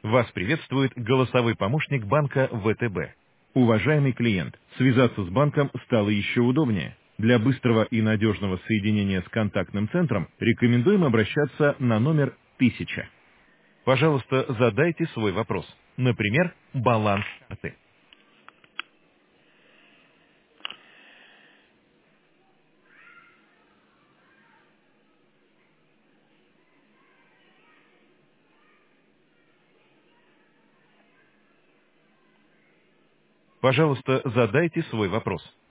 Вас приветствует голосовой помощник банка ВТБ. Уважаемый клиент, связаться с банком стало еще удобнее. Для быстрого и надежного соединения с контактным центром рекомендуем обращаться на номер 1000. Пожалуйста, задайте свой вопрос. Например, баланс карты. Пожалуйста, задайте свой вопрос.